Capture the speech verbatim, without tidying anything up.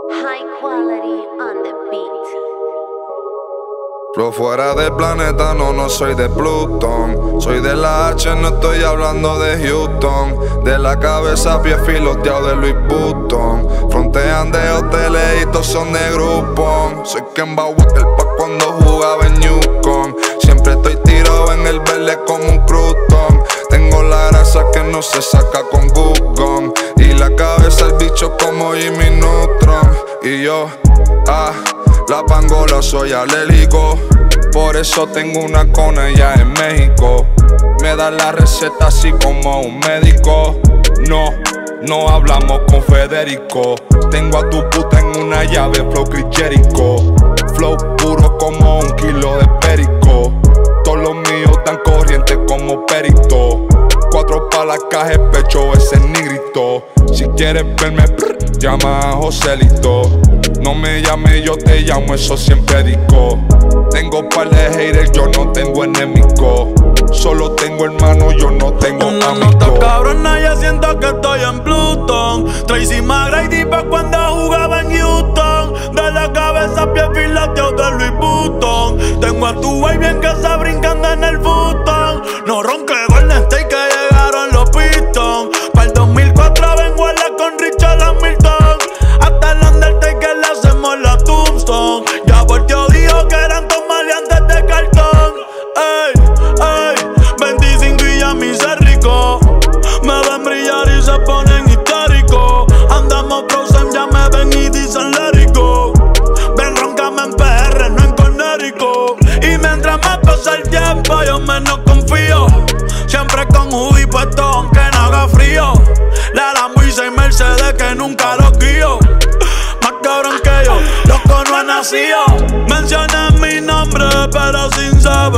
High quality on the beat. Pero fuera del planeta, no, no soy de Plutón. Soy de la H, no estoy hablando de Houston. De la cabeza, pie filoteado de Louis Vuitton. Frontean de hoteles y todos son de Groupon. Soy Kemba Walker pa' cuando jugaba en Yukon. Siempre estoy tirado en el verde como un crouton. Tengo la grasa que no se saca con Google. Y la cabeza el bicho como Jimmy Neutron. Y yo, ah, la pangola soy alérgico. Por eso tengo una con ella en México. Me da la receta así como un médico. No, no hablamos con Federico. Tengo a tu puta en una llave, flow Chris Jericho. Flow puro como un kilo de perico. Todos los míos dan corriente como perito. Cuatro pa' la caja, pecho ese negrito. Si quieres verme, brr, llama a Joselito. No me llames, yo te llamo, eso siempre digo. Tengo par de haters, yo no tengo enemigo. Solo tengo hermano, yo no tengo una amigo. nota cabrona, ya siento que estoy en Plutón. Tracy McGrady pa' cuando jugaba en Houston. De la cabeza, pie filateo de Louis Vuitton. Tengo a tu baby bien que se brincando en el botón. No ronque Golden State que llegaron los Pistons. Para el dos mil cuatro vengo a la con Richard Hamilton. Hasta el Undertaker le hacemos la tombstone. Ya volteó dijo que eran dos maleantes de cartón. Ey, ey, veinticinco y ya me hice rico. Me ven brillar y se ponen histéricos. Andamos frozen, ya me ven y dicen lérico. Ven, roncame en P R, no en Connecticut. Y mientras más pasa el tiempo, yo menos confío. Siempre con hoodie puesto aunque no haga frío. La Lambo y seis Mercedes que nunca los guío. Más cabrón que yo, loco no ha nacido. Mencioné mi nombre pero sin saber.